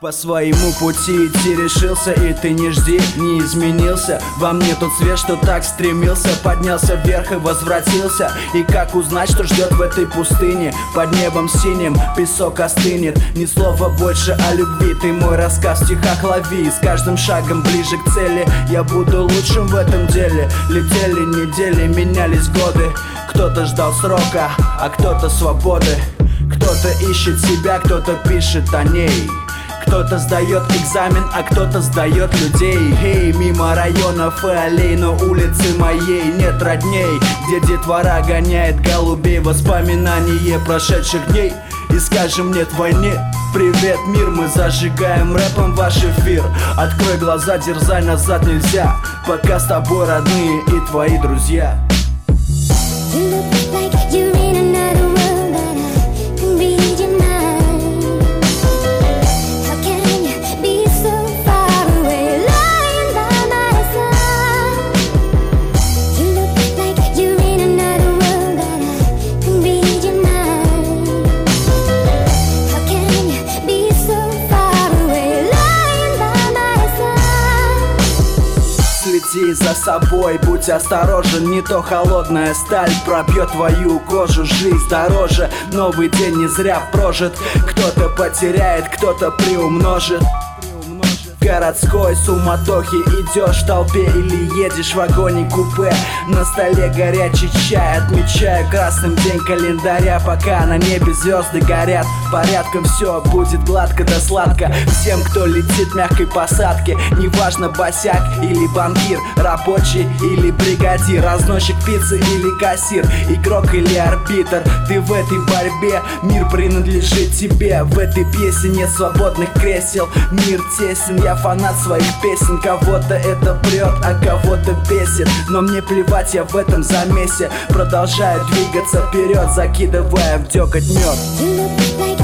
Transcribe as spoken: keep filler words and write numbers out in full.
По своему пути идти решился, и ты не жди, не изменился. Во мне тот свет, что так стремился, поднялся вверх и возвратился. И как узнать, что ждет в этой пустыне? Под небом синим песок остынет. Ни слова больше о любви, ты мой рассказ в стихах лови. И с каждым шагом ближе к цели я буду лучшим в этом деле. Летели недели, менялись годы. Кто-то ждал срока, а кто-то свободы. Кто-то ищет себя, кто-то пишет о ней. Кто-то сдает экзамен, а кто-то сдает людей. Эй, мимо районов и аллей, но улицы моей нет родней, где детвора гоняет голубей. Воспоминания прошедших дней. И скажем нет войне. Привет, мир, мы зажигаем рэпом ваш эфир. Открой глаза, дерзай, назад нельзя, пока с тобой родные и твои друзья. Следи за собой, будь осторожен, не то холодная сталь пробьет твою кожу. Жизнь дороже, новый день не зря прожит. Кто-то потеряет, кто-то приумножит. В городской суматохе идешь в толпе или едешь в вагоне-купе. На столе горячий чай, отмечаю красным день календаря. Пока на небе звезды горят, порядком все будет гладко да сладко. Всем, кто летит в мягкой посадке, неважно босяк или банкир, рабочий или бригадир, разносчик пиццы или кассир, игрок или арбитр. Ты в этой борьбе, мир принадлежит тебе. В этой песне нет свободных кресел, мир тесен. Я фанат своих песен, кого-то это прет, а кого-то бесит. Но мне плевать, я в этом замесе. Продолжаю двигаться вперед, закидывая в дёготь мёд.